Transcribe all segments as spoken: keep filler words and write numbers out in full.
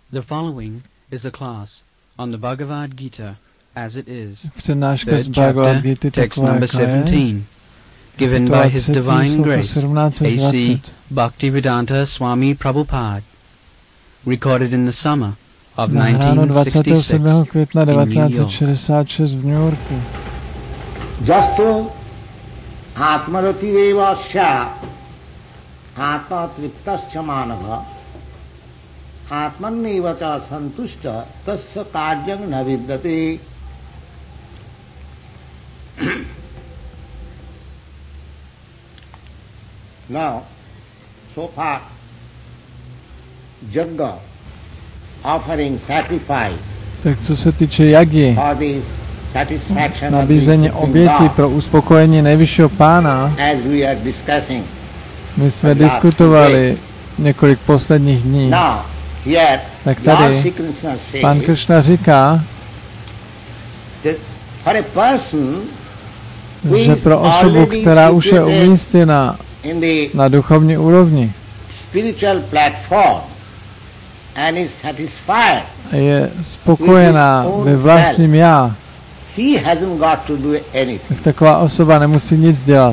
The following is a class on the Bhagavad Gita as it is, Přednáška z third Bhagavad chapter, Gita text taková, number jaká je. seventeen, given by His Divine Grace, A C Bhaktivedanta Swami Prabhupada, recorded in the summer of Nahráno nineteen sixty-six dvacátého sedmého května in New devatenáct set York. šedesát šest v New Yorku. Jasto atmarati eva sya atma triptascha manava atmanneva cha santushta tasya karyam na vidyate. Now, so far, Jagga offering sacrifice Tak co se týče jagy, for the satisfaction of nabízení the oběti God, pro uspokojení nejvyššího pána, as we are discussing. my jsme diskutovali několik posledních dní. Now, here, Tak Lord tady Sri Krishna says pán Kršna říká, that for a person že pro osobu, která už je umístěna in the na duchovní úrovni spiritual platform and is satisfied, a je spokojená ve vlastním já, he hasn't got to do anything. tak taková osoba nemusí nic dělat.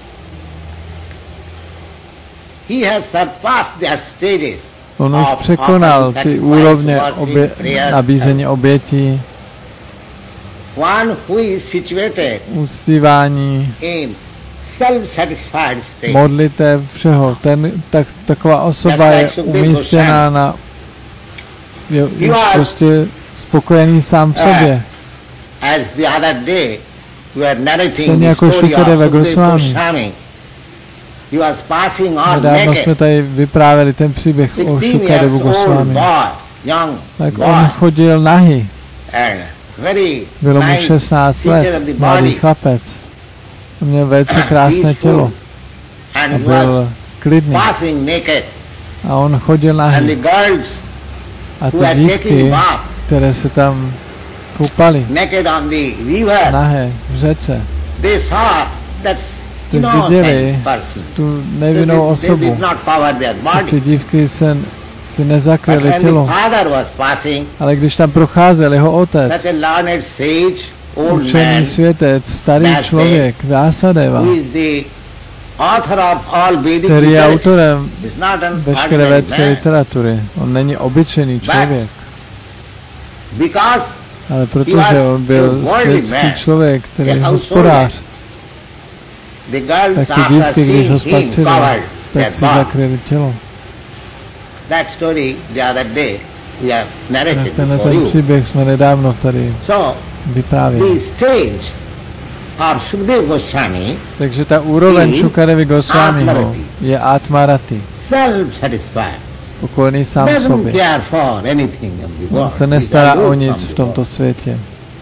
He has surpassed their stages. On už překonal ty úrovně obě, nabízení obětí, One who is situated uctívání, in self-satisfied state. modlitev, všeho. Ten, tak, taková osoba je umístěná na je, je prostě spokojený sám v sobě. As the other day we were narrating Stejně the jako story of Šukadeva Sukadeva Goswami. Goswami. He was passing on Nedávno jsme naked. tady vyprávěli ten příběh o sixteen Šukadevu years old Goswami. boy, young Tak boy, on chodil nahý. and very Bylo mu nice šestnáct feature let, of the mladý body. chlapec. Měl velice krásné tělo And a he byl was klidný. passing naked. A on chodil And the nahý. girls A who ty are dívky, taking bath které se tam koupaly, naked on the river, nahé v řece, they saw that ty viděli innocent person. tu They, nevinnou did, they did osobu. not cover their A ty body. dívky se, si But nezakryly when the tělo. father was passing, Ale když tam procházel jeho otec, such a learned sage, old učený man, světec, starý Vyásadeva, člověk, Vyásadeva, who is the author of all Vedic který je literature, autorem is not an veškeré ordinary védské man. literatury. On není obyčejný člověk, Because ale protože on byl světský člověk, který je hospodář, the girls tak ty after dívky, když ho seeing him spatřili, covered their tak si body. zakryli tělo. That story the other day we have narrated Tenhle for ten you. příběh jsme nedávno tady So vyprávěli. the stage of Sukadeva Goswami, Takže ta úroveň Šukadevy Goswamiho je Atmarati, self-satisfied, spokojený sám v doesn't sobě. care for anything of the On world. se He nestará does o from nic the v tomto world. světě.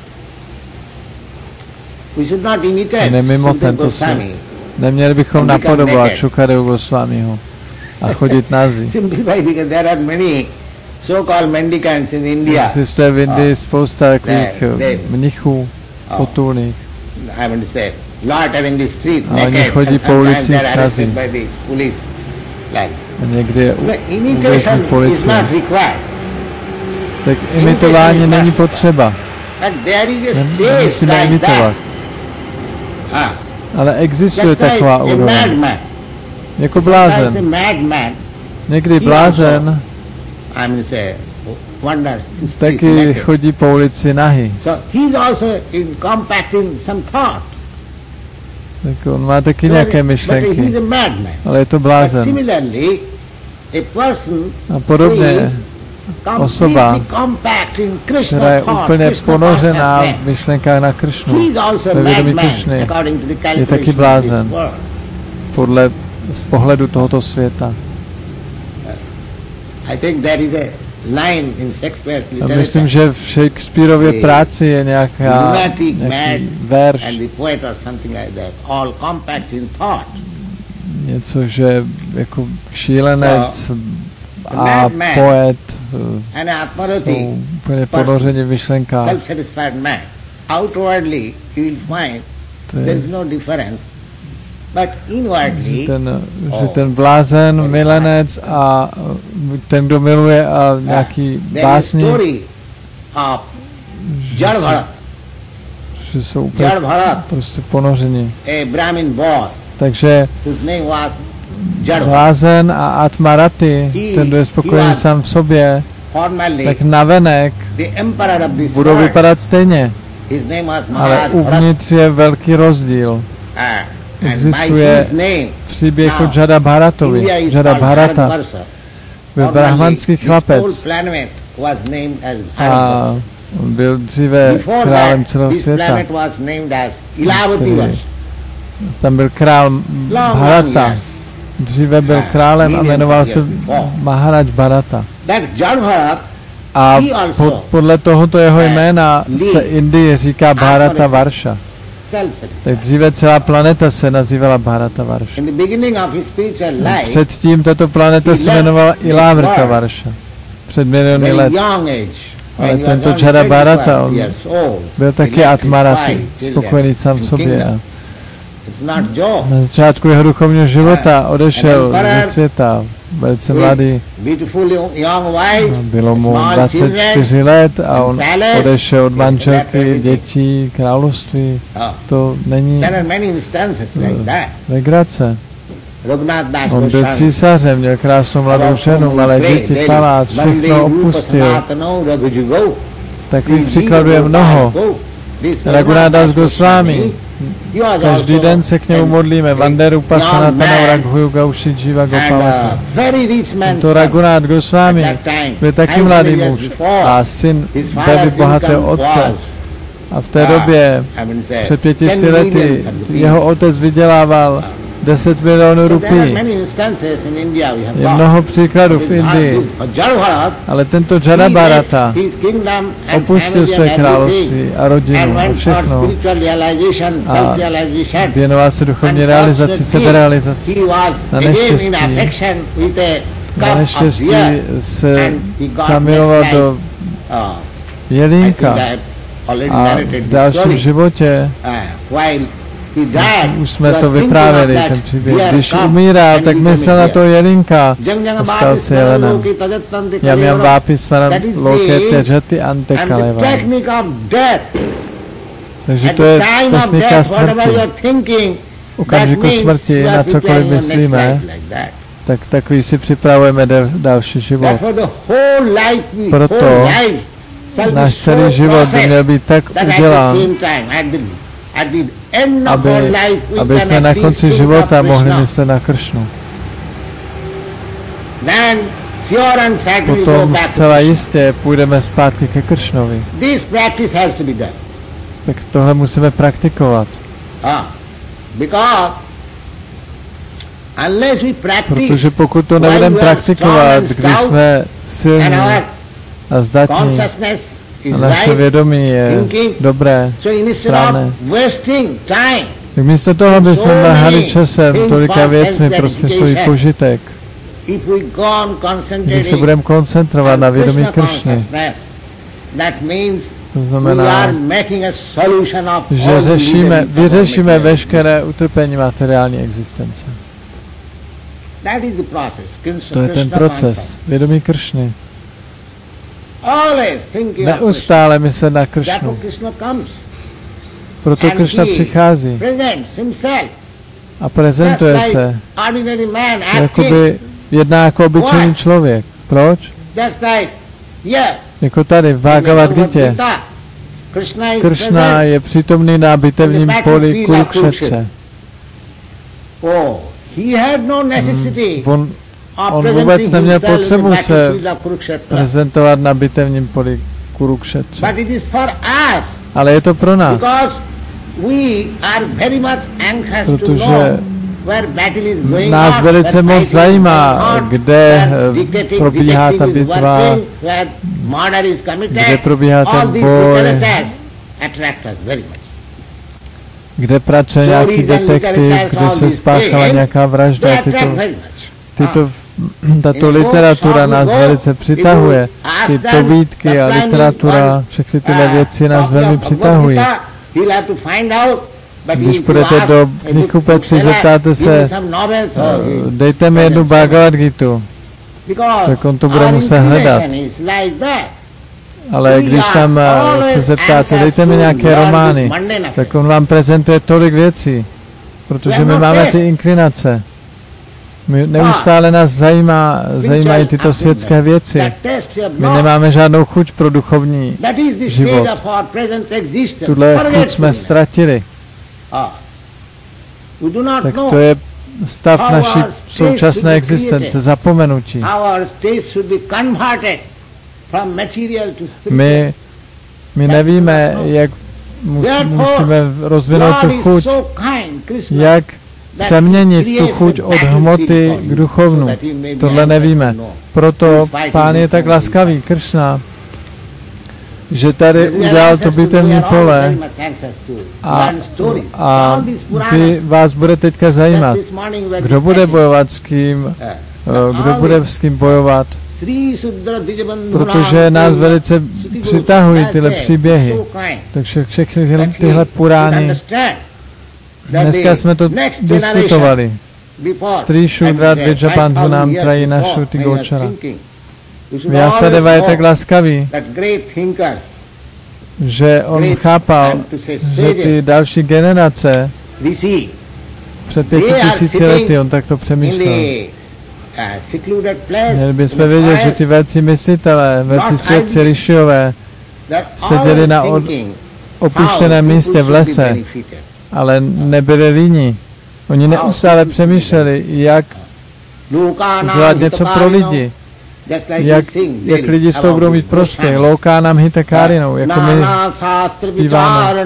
We should not imitate Je mimo Sukadeva tento Goswami. svět. Neměli bychom And become napodobovat naked. Šukadevu Goswamiho a chodit nazí. Simply by because there are many so-called mendicants in India. Existuje v Indii spousta takových they- they- mnichů Oh. potulných. I want to say, loiter in the street A oni naked, chodí and po sometimes ulicích they are arrested nazí. by the police. Like, A někdy je u- no, uvězní imitation is policie. not required. Tak imitování není potřeba. But there is a Nem- stage Nemusíme like imitovat. that. Ah, Ale existuje just like taková a úroveň. madman. Jako Sometimes a blázen. madman, Někdy blázen I mean say, wanders the street taky naked. chodí po ulici nahý. So he is also in compacting some thought. Tak on má taky But nějaké he is myšlenky. a madman. Ale je to But blázen. similarly, a person A who podobně is osoba, completely compact in Krishna která je thought, úplně Krishna ponořená consciousness, v myšlenkách na he Kršnu, is also a ve vědomí madman Kršny, according to the je taky calculation of this blázen world. podle z pohledu tohoto světa. I think there is a line in Shakespeare's A literature. myslím, že v Shakespeareově práci je nějaká, lunatic, mad, nějaký verš, and the poet or something like that, all compact in thought. něco, že jako šílenec a madman poet eh, And Atmarati, jsou úplně ponořeni v myšlenkách. self-satisfied man, outwardly you will find To je there is no difference že ten, že ten blázen, milenec a ten, kdo miluje a nějaký básní, že, že jsou úplně prostě ponoření. Takže blázen a Atmarati, ten, kdo je spokojený sám v sobě, tak navenek budou vypadat stejně. Ale uvnitř je velký rozdíl. Existuje příběh o Jada Bharatovi. Jada Bharata byl brahmanský chlapec a byl dříve králem celého světa. Tedy, tam byl král Bharata. Dříve byl králem a jmenoval se Maharaj Bharata. A pod, podle tohoto jeho jména se Indie říká Bharata Varsha. Tak dříve celá planeta se nazývala Bharata Varsha. Předtím tato planeta se jmenovala Ilavrta Varsha. Před miliony let. Ale tento Jada Bharata, on byl taky Atmarati, spokojený sám v sobě. A na začátku jeho duchovního života odešel ze světa, velice mladý. Bylo mu dvacet čtyři let a on odešel od manželky, dětí, království. To není legrace. On byl císařem, měl krásnou mladou ženu, malé děti, palác, všechno opustil. Takových příkladů je mnoho. Raghunath Das Goswami. Každý den se k němu modlíme. Vanderu Pasanatana Raghuju Gauši Jiva Gopalaka. To Raghunath Goswami byl taky mladý muž a syn velmi bohatého otce. A v té době, před pětisty lety, jeho otec vydělával deset milionů rupí. Je mnoho příkladů v Indii. Ale tento Jada Bharata opustil své království a rodinu a všechno a věnoval se duchovní realizaci, seberealizaci. Na neštěstí, na neštěstí se zamiloval do jelínka a v dalším životě už jsme to vyprávěli, ten příběh. Když umíral, tak myslel na toho jelínka a stal se jelenem. Jam jam vápi svaram loke tejati ante kaleva. Takže to je technika smrti. V okamžiku smrti, na cokoliv myslíme, tak takový si připravujeme další život. Proto náš celý život by měl být tak udělán, aby, aby jsme na konci života mohli myslet na Kršnu. Potom zcela jistě půjdeme zpátky ke Kršnovi. Tak tohle musíme praktikovat. Protože pokud to nebudeme praktikovat, když jsme silní a zdatní, a naše vědomí je dobré, správné. Tak místo toho, aby jsme mrhali časem tolika věcmi pro smyslový požitek, když se budeme koncentrovat na vědomí Kršny, to znamená, že řešíme, vyřešíme veškeré utrpení materiální existence. To je ten proces vědomí Kršny. Neustále myslet na Kršnu. Proto Kršna přichází a prezentuje se, jakoby jedná jako obyčejný člověk. Proč? Jako tady v Bhagavad Gitě. Kršna je přítomný na bitevním poli Kurukšetře. Hmm. On, on vůbec neměl potřebu se prezentovat na bitevním poli Kurukšetře. Ale je to pro nás. Protože nás velice moc zajímá, kde probíhá ta bitva, kde probíhá ten boj, kde pracuje nějaký detektiv, kde se spáchala nějaká vražda. Tyto, tyto, tato literatura nás velice přitahuje. Ty povídky a literatura, všechny tyhle věci nás velmi přitahují. Když půjdete do knihkupectví, zeptáte se, dejte mi jednu Bhagavad Gitu, tak on to bude muset hledat. Ale když tam se zeptáte, dejte mi nějaké romány, tak on vám prezentuje tolik věcí, protože my máme ty inklinace. My neustále nás zajímá, zajímají tyto světské věci. My nemáme žádnou chuť pro duchovní život. Tuhle chuť jsme ztratili. Tak to je stav naší současné existence, zapomenutí. My, my nevíme, jak mus, musíme rozvinout tu chuť, jak přeměnit tu chuť od hmoty k duchovnu. Tohle nevíme. Proto Pán je tak laskavý, Kršna, že tady udělal to bitevní pole a, a ty vás bude teďka zajímat, kdo bude bojovat s kým, kdo bude s kým bojovat, protože nás velice přitahují tyhle příběhy. Takže všechny tyhle purány. Dneska jsme to diskutovali. Sri Shudra Dvijabandhu nám trají na Shruti Gochara. Vyasadeva je tak laskavý, že on chápal, že ty další generace před pěti tisíci lety, on tak to přemýšlel. Měli bychom vědět, že ty velcí myslitelé, velcí svědci, rišiové, seděli na od, opuštěném místě v lese, ale nebyli líní. Oni neustále přemýšleli, jak udělat něco pro lidi, jak, jak lidi z toho budou mít prospěch. Louká nám hitakárinou, jako my zpíváme.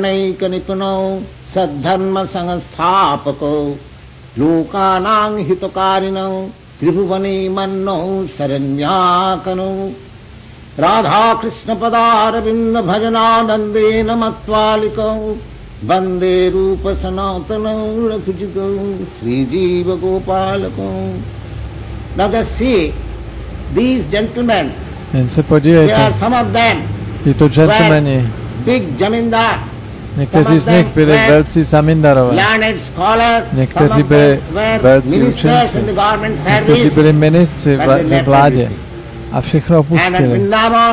Tribhuvani manno saranyakano Radha Krishna padara binna bhajananande namatvaliko Vande rupa sanatano rakhujiko Sri Jiva Gopalako. Now just see, these gentlemen, jen se they podívejte, are some of them tyto gentlemani, big jamindar, někteří z nich byli velcí zamindarové, někteří byli velcí učenci, někteří byli ministři ve vládě a všechno opustili.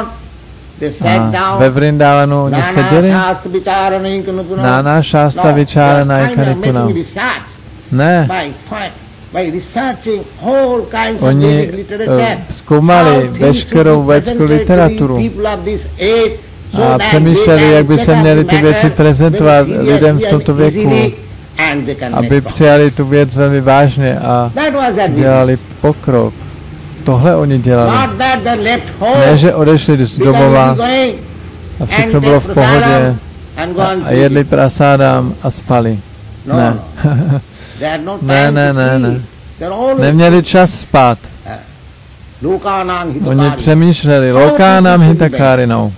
A ve Vrindavanu oni seděli, Nána Šásta Vičárana Kanipuna. Ne, oni uh, zkoumali veškerou védskou literaturu a přemýšleli, jak by se měly ty věci prezentovat lidem v tomto věku, aby přijali tu věc velmi vážně a dělali pokrok. Tohle oni dělali. Ne, že odešli z domova a všechno bylo v pohodě a jedli prasádám a spali. Ne. ne, ne, ne, ne. Neměli čas spát. Oni přemýšleli, lokánám hitakárinou.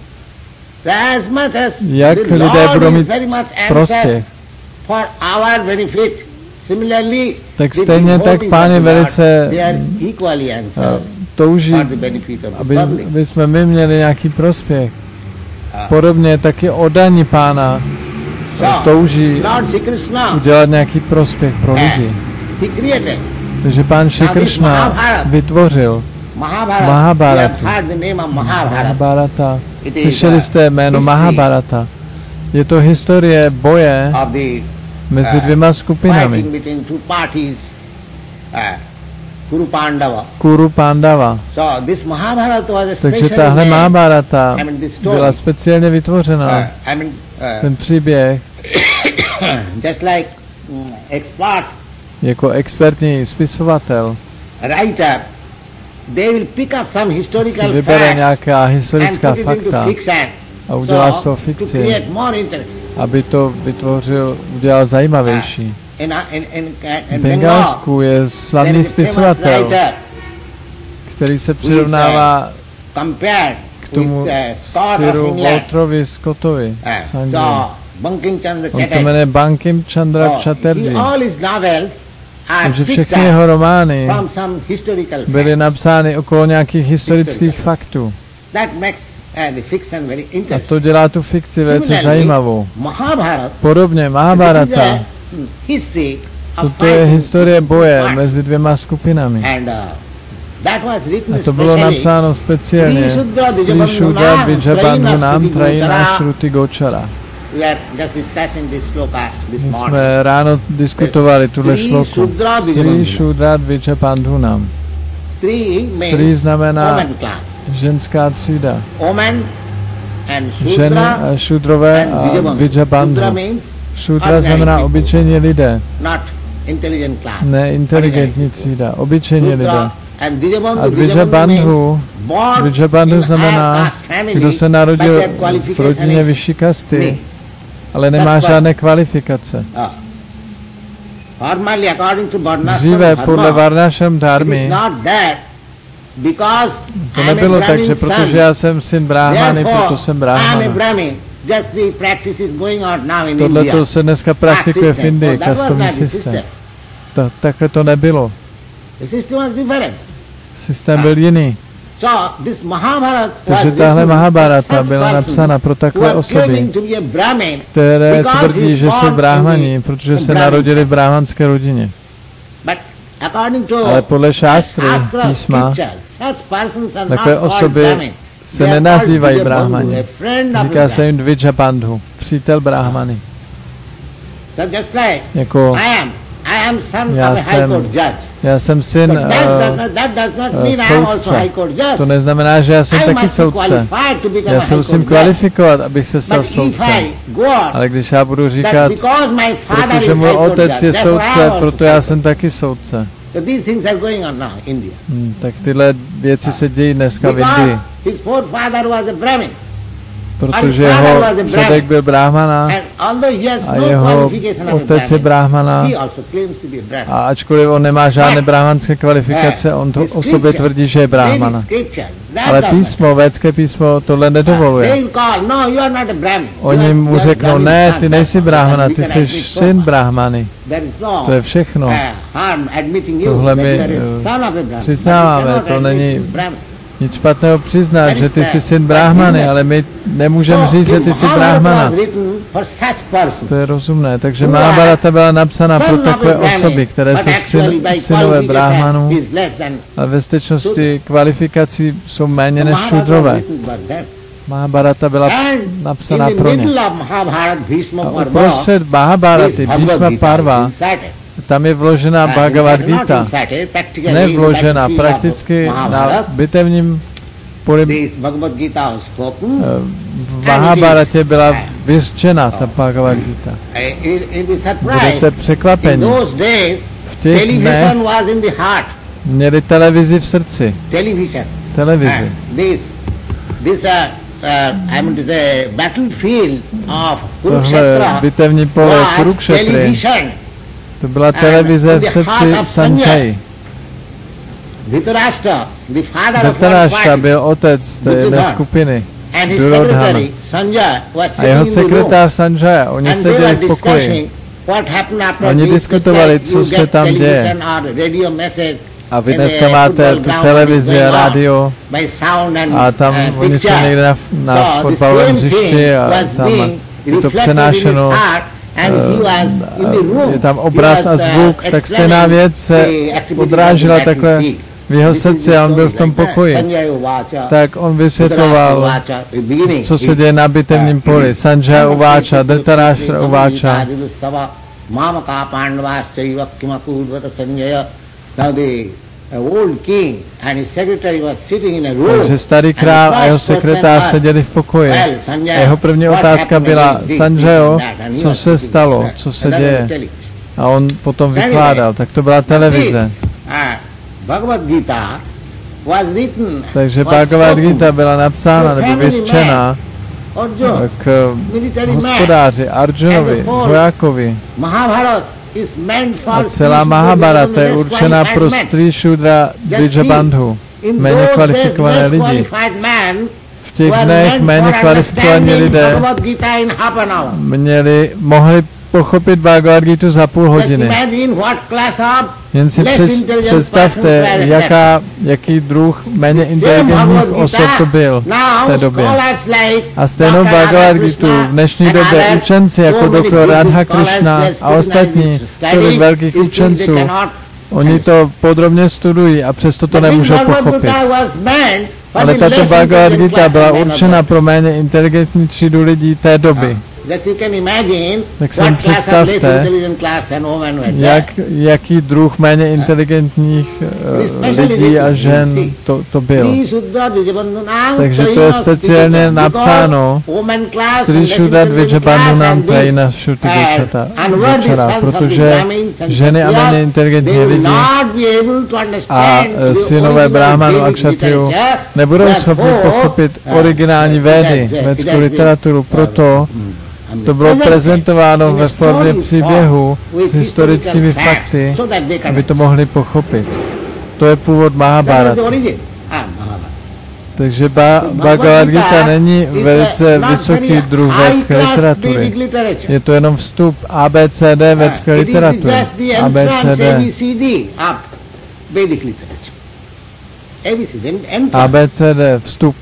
Jak lidé budou mít prospěch. Tak stejně tak Pán je velice touží, aby, aby jsme my měli nějaký prospěch. Podobně taky oddaní Pána touží udělat nějaký prospěch pro lidi. Takže Pán Šri Kršna vytvořil Mahabharatu. Mahabharata. Slyšeli jste jméno Mahabharata. Je to historie boje mezi dvěma skupinami. Kuru Pandava. Takže tahle Mahabharata byla speciálně vytvořena. Ten příběh jako expertní spisovatel si vybere nějaká historická fakta a udělá z toho fikci, aby to vytvořil, udělal zajímavější. V Bengalsku je slavný spisovatel, který se přirovnává k tomu Siru Walterovi Scottovi z Anglie. On se jmenuje Bankim Chandra Chatterjee. Takže všechny jeho romány byly napsány okolo nějakých historických faktů. A to dělá tu fikci velice zajímavou. Podobně Mahabharata, toto je historie boje mezi dvěma skupinami. A to bylo napsáno speciálně. Sri Shudra Dvijabandhu Nam Trayina Shruti Gochara. My jsme ráno diskutovali tuhle šloku. Sri Shudra Dvijabandhu Nam. Sri znamená ženská třída. Ženy, šudrové a Dvijabandhu. Šudra znamená obyčejní lidé. Ne inteligentní třída, obyčejní lidé. A Dvijabandhu, Dvijabandhu znamená, kdo se narodil v rodině vyšší kasty, ale nemá žádné kvalifikace. Dříve podle Varnašam dharmy to nebylo tak, že protože já jsem syn Brahmany, proto jsem Brahmana. Tohle se dneska praktikuje v Indii, kastovní systém. To, takhle to nebylo. Systém byl jiný. Takže tahle Mahabharata byla napsána pro takové osoby, které tvrdí, že jsou brahmani, protože se narodili v brahmanské rodině. Ale podle šástry, písma, takové osoby se nenazývají brahmani. Říká se jim Dvijabandhu, přítel brahmany. Jako já jsem, já jsem syn uh, uh, soudce. To neznamená, že já jsem taky soudce. Já se musím kvalifikovat, abych se stal soudcem. Ale když já budu říkat, protože můj otec je soudce, proto já jsem taky soudce. Hmm, tak tyhle věci se dějí dneska v Indii. Protože jeho předek byl brahmana a jeho otec je brahmana a ačkoliv on nemá žádné brahmanské kvalifikace, on to o sobě tvrdí, že je brahmana. Ale písmo, védské písmo tohle nedovoluje. Oni mu řeknou, ne, ty nejsi brahmana, ty jsi syn brahmany. To je všechno. Tohle my přiznáváme, to není nic špatného přiznat, že ty jsi syn brahmany, ale my nemůžeme říct, že ty jsi brahmana. To je rozumné. Takže Mahabharata byla napsána pro takové osoby, které jsou syn, synové brahmanů, a ve skutečnosti kvalifikací jsou méně než šudrové. Mahabharata byla napsána pro ně. A uprostřed Mahabharaty, Bhishma Parva, tam je vložená Bhagavad Gita. Ne vložená, prakticky na bitevním poli. V Mahabharatě byla vyřčena ta Bhagavad Gita. Budete překvapeni. V těch dnech měli televizi v srdci. Televizi. Tohle bitevní pole Kurukshetry. To byla televize v srdci Sanjayi. Dhritarashtra byl otec té jedné skupiny, Duryodhana. A jeho sekretář Sanjaya, oni seděli v pokoji. Oni diskutovali, co se tam děje. A vy dneska máte tu televizi a rádio a tam oni jsou někde na, na fotbalovém hřišti a tam je to přenášeno. Je tam obraz a zvuk, tak stejná věc se odrážela takhle v jeho srdci a on byl v tom pokoji. Tak on vysvětloval, co se děje na bitevním poli. Sanjaya uváča, Dhritarashtra uváča. Takže starý král a jeho sekretář seděli v pokoji. A jeho první otázka byla, Sanjayo, co se stalo, co se děje? A on potom vykládal, tak to byla televize. Takže Bhagavad Gita byla napsána nebo vyřčena k hospodáři, Arjunovi, vojákovi. A celá Mahabharata je určená pro Sri Shudra Dvijabandhu, méně kvalifikované lidi. V těch dnech méně kvalifikovaní lidé měli, mohli pochopit Bhagavad Gita za půl hodiny. Jen si před, představte, jaká, jaký druh méně inteligentních osob to byl v té době. A stejnou Bhagavad Gitu v dnešní době učenci jako doktor Radha Krishna a ostatní, tolik velkých učenců, oni to podrobně studují a přesto to nemůžou pochopit. Ale tato Bhagavad Gita byla určena pro méně inteligentní třídu lidí té doby. Tak si představte, jak, jaký druh méně inteligentních uh, lidí a žen to, to byl. Takže to je speciálně napsáno Sri Shuddha Dvijabandhunam Trayina Shruti Gochara, protože ženy a méně inteligentní lidi a synové Brahmanu a Kshatriyu nebudou schopni pochopit originální védy, védskou literaturu, proto to bylo prezentováno ve formě příběhu s historickými fakty, aby to mohli pochopit. To je původ Mahabharata. Takže ba- Bhagavad Gita není velice vysoký druh védské literatury. Je to jenom vstup A B C D védské literatury. A B C D. A B C D, vstup.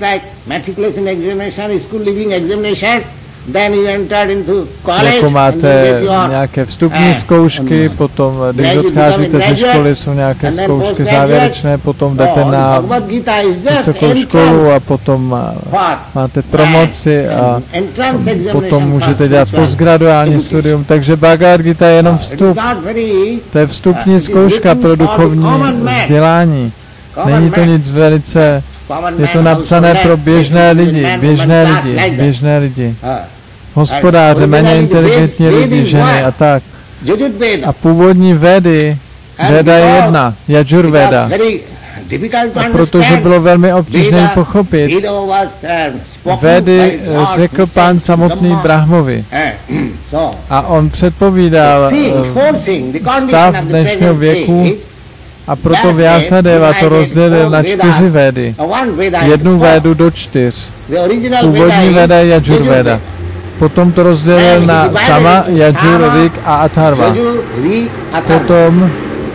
Jako máte nějaké vstupní zkoušky, potom když odcházíte ze školy, jsou nějaké zkoušky závěrečné, potom jdete na vysokou školu a potom máte promoci a potom můžete dělat postgraduální studium. Takže Bhagavad Gita je jenom vstup. To je vstupní zkouška pro duchovní vzdělání. Není to nic velice, je to napsané pro běžné lidi, běžné lidi, běžné lidi. Hospodáře, méně inteligentní lidi, ženy a tak. A původní Védy, Véda je jedna, Yajurveda. A protože bylo velmi obtížné pochopit, Védy řekl pán samotný Brahmovi. A on předpovídal stav dnešního věku, a proto Vyasadeva to rozdělil na čtyři Védy. Jednu Védu do čtyř. Původní Véda je Yajurveda. Potom to rozdělil na Sama, Yajur, Rik a Atharva. Potom,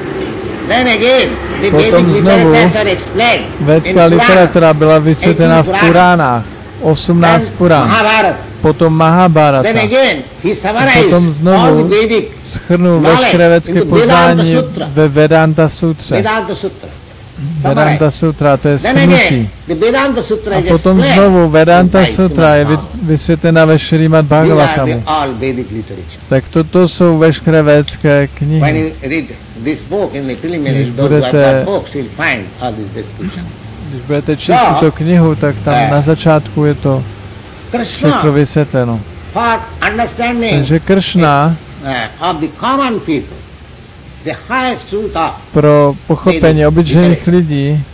potom znovu védská literatura byla vysvětlena v Puránách. osmnáct Purán. Potom Mahabharata. A potom znovu shrnul veškeré védské poznání ve Vedanta Sutře. Vedanta Sutra, to je shrnutí. A potom znovu Vedanta Sutra je vysvětlena ve Šrímad Bhagavatamu. Tak toto jsou veškeré védské knihy. Když budete, když budete číst tuto knihu, tak tam na začátku je to všechno vysvětleno. Takže Kršna pro pochopení obyčejných lidí,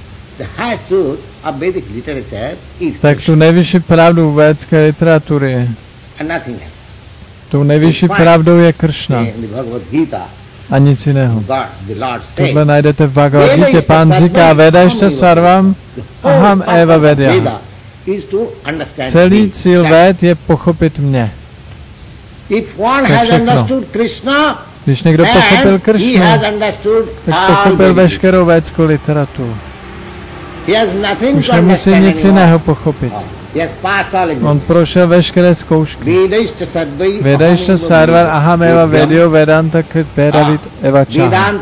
tak tu nejvyšší pravdu védské literatury, tu nejvyšší pravdou je Kršna a nic jiného. Tohle najdete v Bhagavad Gita. Pán říká, Vedašta sarvam aham eva vedya. Celý cíl véd je pochopit mě. To je všechno. Když někdo pochopil Kršnu, tak pochopil veškerou védskou literaturu. Už nemusí nic jiného pochopit. On prošel veškeré zkoušky. Vedašta sarvar aham eva vedyo vedanta krit vedavit eva čaham.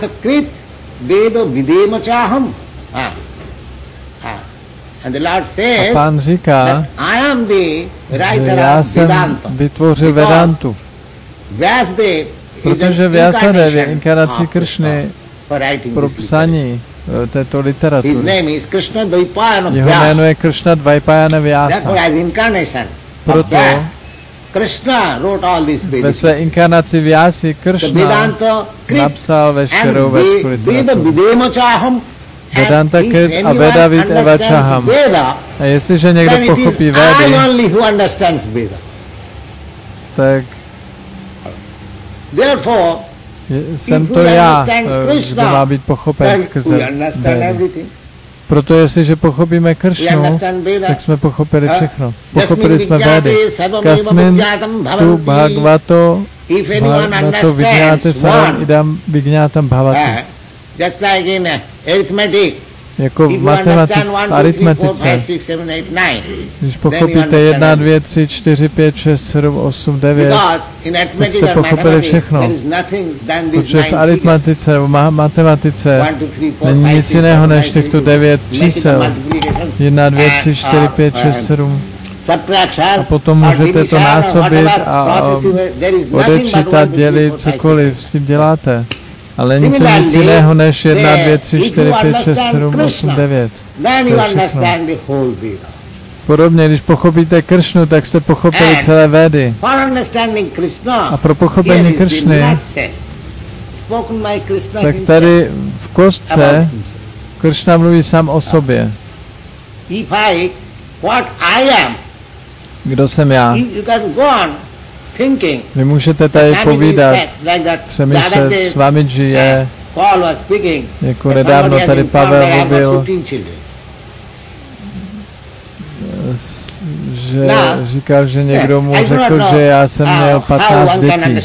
A pán říká, že já jsem vytvořil Vedantu. Protože Vyasadev je inkarnací Kršny pro psaní této literatury. Jeho jméno je Kršna Dvaipayana Vyasa. Proto ve své inkarnaci Vyasy Kršna napsal veškerou védskou literaturu. Vedanta Krit a Vedavit Eva Čaham. A jestliže někdo pochopí Védy, tak jsem to já, kdo má být pochopen skrze Védy. Proto jestliže pochopíme Kršnu, tak jsme pochopili všechno. Pochopili jsme Védy. Kasmin tu bhagavato Bhagavato Vijñāte sarvam idam Vijñātam bhavati. Just like in arithmetic. Jako v matematice, v aritmetice. Když pochopíte jedna, dvě, tři, čtyři, pět, šest, sedm, osm, devět, tak jste pochopili všechno. Protože v aritmetice nebo matematice není nic jiného než těchto devět čísel. jedna, dvě, tři, čtyři, pět, šest, sedm. A potom můžete to násobit a odečítat, dělit, cokoliv s tím děláte. Ale není to nic jiného než jedna, dvě, tři, čtyři, pět, šest, sedm, osm, devět. To je všechno. Podobně, když pochopíte Kršnu, tak jste pochopili celé Védy. A pro pochopení Kršny, tak tady v kostce Kršna mluví sám o sobě. Kdo jsem já? Vy můžete tady povídat, přemýšlet, Swamiji je, jako nedávno tady Pavel mluvil, že říkal, že někdo mu řekl, že já jsem měl patnáct dětí.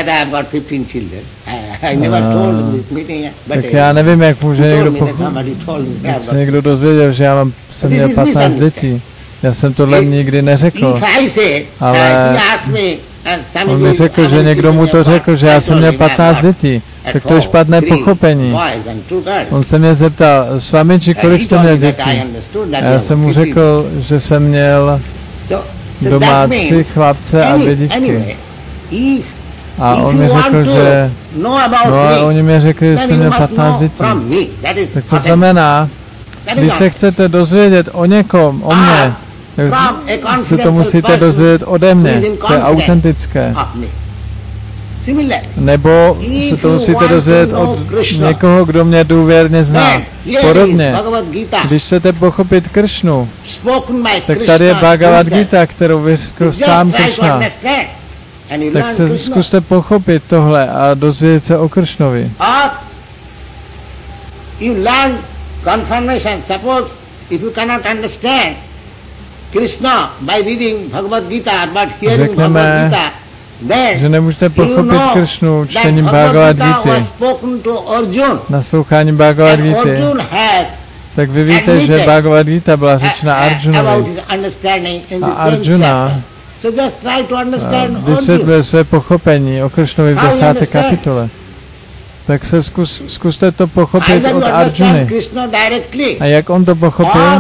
Tak já nevím, jak může někdo pochopit, jak se někdo dozvěděl, že já mám, jsem měl patnáct dětí. Já jsem tohle nikdy neřekl, ale on mi řekl, že někdo mu to řekl, že já jsem měl patnáct dětí. Tak to je špatné pochopení. On se mě zeptal, Swamiji, kolik jste měl dětí? A já jsem mu řekl, že jsem měl doma tři chlapce a dvě dívky. A on mi řekl, že no a oni mi řekli, že jsem měl patnáct dětí. Tak to znamená, když se chcete dozvědět o někom, o mně, tak se to musíte dozvědět ode mě, to je autentické. Nebo se to musíte dozvědět od někoho, kdo mě důvěrně zná. Podobně, když chcete pochopit Kršnu, tak tady je Bhagavad Gita, kterou vyřkl sám Kršna. Tak se zkuste pochopit tohle a dozvědět se o Kršnovi. Řekneme, že nemůžete pochopit Kršnu čtením Bhagavad Gity, nasloucháním Bhagavad Gity, tak vy víte, že Bhagavad Gita byla řečena Arjunovi. A Arjuna vysvětluje své pochopení o Kršnovi v desáté kapitole. Tak se zkus, zkuste to pochopit od Arjuny. A jak on to pochopil?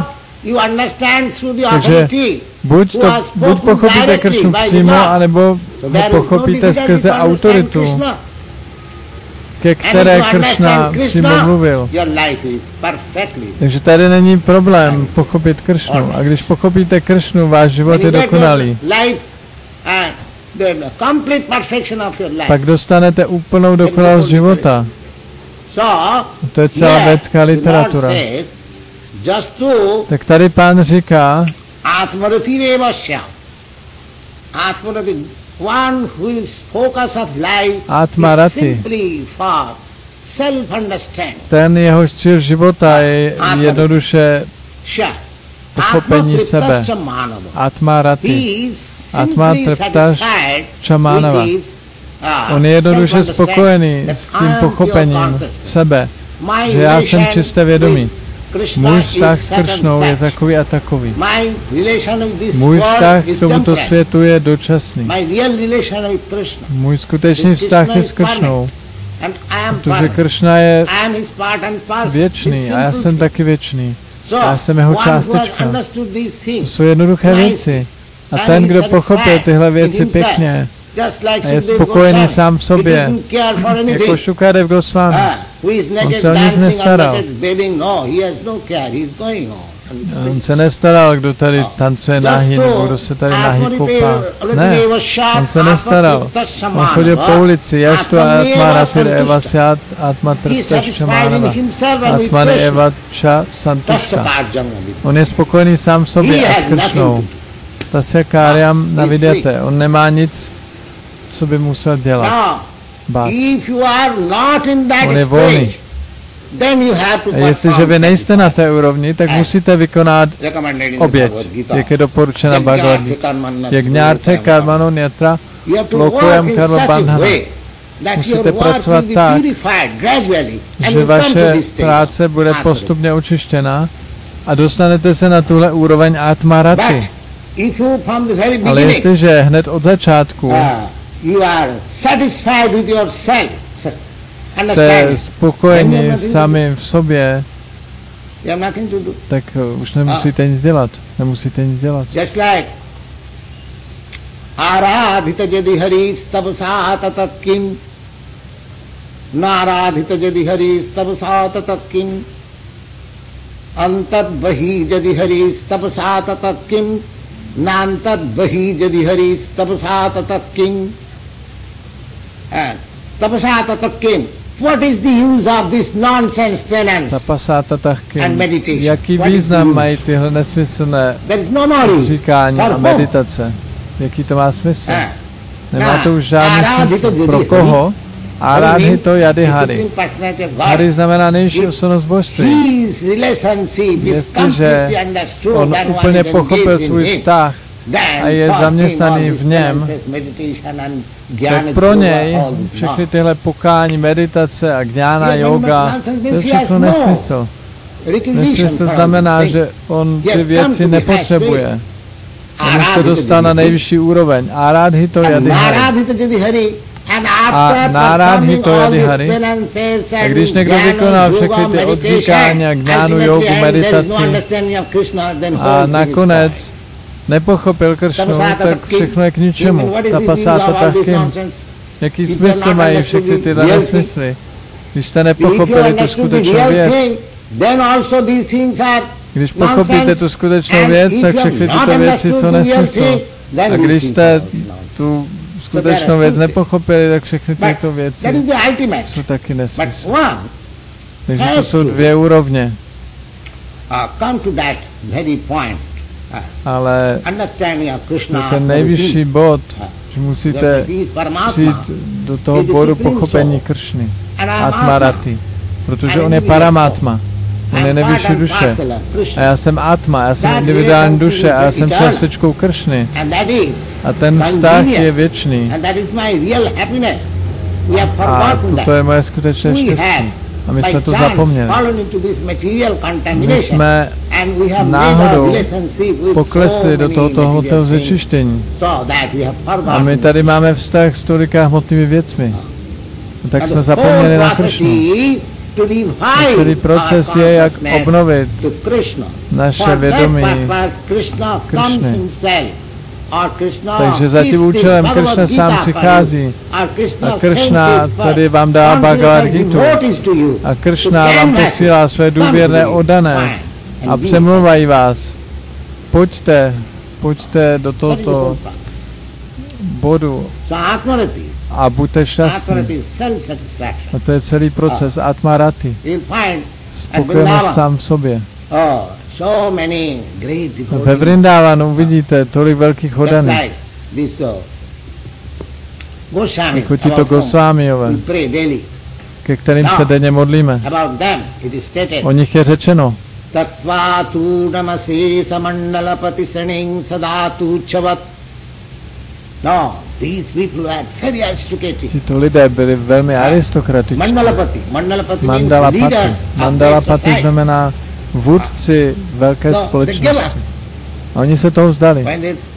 Takže buď, to, buď pochopíte Kršnu přímo, anebo ho pochopíte skrze autoritu, ke které Kršna přímo mluvil. Takže tady není problém pochopit Kršnu. A když pochopíte Kršnu, váš život je dokonalý. Pak dostanete úplnou dokonalost života. To je celá védská literatura. Tak tady pán říká, Atmarati, ten jehož cíl života je jednoduše pochopení sebe. Atmarati, Atma trptaš čamánava. On je jednoduše spokojený s tím pochopením sebe, že já jsem čisté vědomí. Můj vztah s Kršnou je takový a takový. Můj vztah k tomuto světu je dočasný. Můj skutečný vztah je s Kršnou. Protože Kršna je věčný a já jsem taky věčný. Já jsem jeho částečka. To jsou jednoduché věci. A ten, kdo pochopil tyhle věci pěkně a je spokojený sám v sobě, jako Šukadev Goswami, on se o nic nestaral. On se nestaral, kdo tady tancuje náhy, nebo kdo se tady náhy koupá. Ne, on se nestaral. On chodil po ulici, jastu Atmaratir Evasyat Atma Trptaščamánava Atmani Evača Santuška. On je spokojený sám v sobě a s Kršnou. Tasya karyam navidete. On nemá nic, co by musel dělat. Bás. On je volný. A jestliže vy nejste na té úrovni, tak musíte vykonat oběť, jak je doporučena Bhagavad Gita. Jak ňárte karmano nyatra Lokuyam Karma Bandhana. Musíte pracovat tak, že vaše práce bude postupně očištěna a dostanete se na tuhle úroveň Atma Rati. Ale jestliže hned od začátku jste spokojeni sami v sobě, tak už nemusíte nic dělat. Nemusíte nic dělat. Aradhita jadi hari tapasa tatat kim naradhita jadi hari tapasa tatat kim antat bahi jadi hari tapasa tatat kim nantat bahi jadi hari tapasa tatat kim tapasa tatat kim. What is the use of this nonsense penance and meditation? Jaký význam mají tyhle nesmyslné říkání a meditace? Jaký to má smysl? Nemá to už žádný smysl. Pro koho? Aradhito yadi hari. Hari znamená nejvyšší osobnost božství. Jestliže on úplně pochopil svůj vztah a je zaměstnaný v něm, tak pro něj všechny tyhle pokání, meditace a gňána, yoga, to je všechno nesmysl. Nesmysl znamená, že on ty věci nepotřebuje. On se dostal na nejvyšší úroveň. Aradhito yadi hari. A náradhito yadi hari. A když někdo vykonal všechny ty odříkání a gňánu, jogu, meditaci a nakonec nepochopil Kršnu, tak všechno je k ničemu. Tapasa tatat kim. Jaký smysl mají všechny tyhle nesmysly? Když jste nepochopili tu skutečnou věc, když pochopíte tu skutečnou věc, tak všechny tyto věci jsou nesmysl. A když jste tu skutečnou věc nepochopili, tak všechny tyto věci jsou taky nesmysl. Takže to jsou dvě úrovně. Ale ten nejvyšší bod, že musíte přijít do toho bodu pochopení Kršny, Atma Rati, protože on je Paramatma. On je nejvyšší duše. A já jsem Atma, já jsem individuální duše a já jsem částečkou Kršny. A ten vztah je věčný. A toto je moje skutečné štěstí. A my jsme to zapomněli. My jsme náhodou poklesli do tohoto hmotného zečištění. A my tady máme vztah s tolika hmotnými věcmi. A tak jsme zapomněli na Kršnu. A celý proces je, jak obnovit naše vědomí Kršny. Takže za tím účelem Kršna sám přichází. A Kršna tady vám dá Bhagavad Gita. A Kršna vám posílá své důvěrné oddané a přemluvají vás. Pojďte, pojďte do tohoto bodu a buďte šťastní. A to je celý proces Atma Rati. Spokojenost sám v sobě. Ve Vrindávanu vidíte tolik velkých oddaných. Jako tito Gosvámiové, ke kterým se denně modlíme. O nich je řečeno. No, these people were very aristocratic. Tito lidé byli velmi aristokratičtí. Mandalapati. Mandalapati Mandalapati. Mandalapati znamená vůdci velké společnosti. A oni se toho vzdali.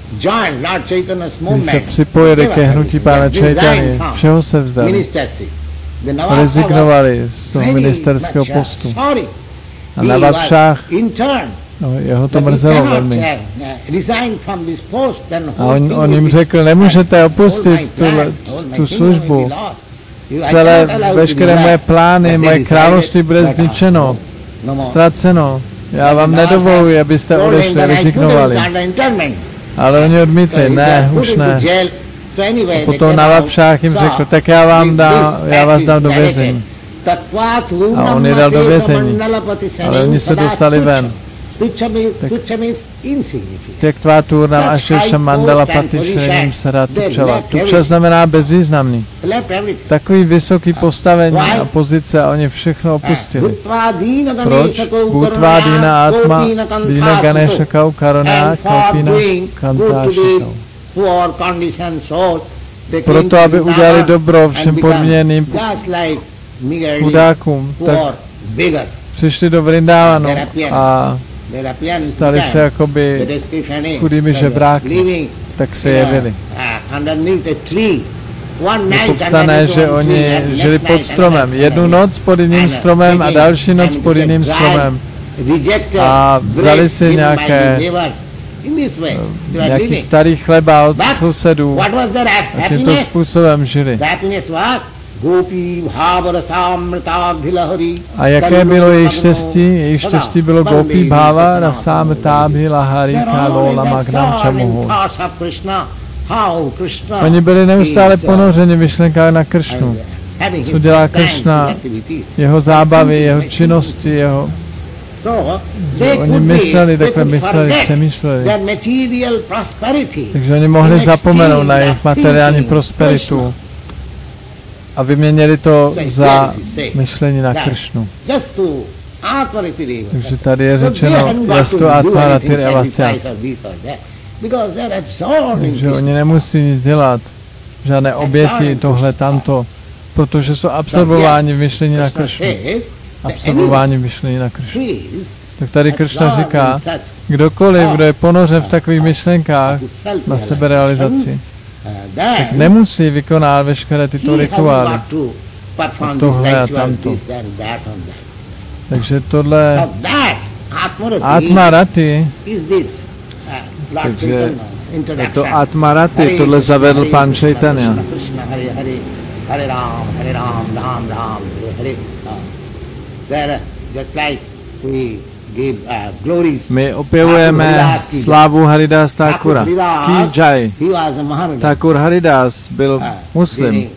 Když se připojili ke hnutí Pána Chaitanya, všeho se vzdali. Rezignovali z toho ministerského postu. A Nawab Shah, no, jeho to mrzelo velmi. A on, on jim řekl, nemůžete opustit tuhle, tu službu. Celé, veškeré moje plány, moje království bude zničeno, ztraceno. Já vám nedovoluji, abyste odešli, rezignovali. Ale oni odmítli, ne, už ne. A potom Nawab Shah jim řekl, tak já vám dám, já vás dám do vězení. A on je dal do vězení, ale oni se dostali ven. Tyaktvá turnam ašeša mandalapati šrenim sara tukčava. Tukča znamená bezvýznamný. Takový vysoký postavení a pozice a oni všechno opustili. Proč? Bhutva dina atma dina ganesha kau karona kaupina kantášikau. proto, aby udělali dobro všem podmíněným chudákům, tak přišli do Vrindávanu a stali se jakoby chudými žebráky, tak se jevili. Je popsané, že oni žili pod stromem. Jednu noc pod jiným stromem a další noc pod jiným stromem. A vzali si nějaké nějaký starý chleba od sousedů a tímto způsobem žili. A jaké bylo jejich štěstí? Jejich štěstí bylo Gopi Bhava Rasamrta Bhilahari Kalola Magnam Chamohu. Oni byli neustále ponořeni v myšlenkách na Kršnu. Co dělá Kršna, jeho zábavy, jeho činnosti, jeho... Že oni mysleli, takhle mysleli, přemýšleli. Takže oni mohli zapomenout na jejich materiální prosperitu a vyměnili to za myšlení na Kršnu. Takže tady je řečeno Yastu Atmaratir Evasyat. Takže oni nemusí nic dělat, žádné oběti, tohle, tamto, protože jsou absorbováni v myšlení na Kršnu. Absorbování v myšlení na Kršnu. Tak tady Kršna říká, kdokoliv, kdo je ponořen v takových myšlenkách na seberealizaci, tak nemusí vykonávat veškeré tyto rituály. A tohle a tamto. Takže tohle Atmarati, takže je to Atmarati, tohle zavedl Pán Chaitanya. Hare Ram, Hare Ram, Ram Ram, Hare Hare. My opěvujeme slávu Haridas Thakura. Ki Jai. Thakur Haridas byl muslim.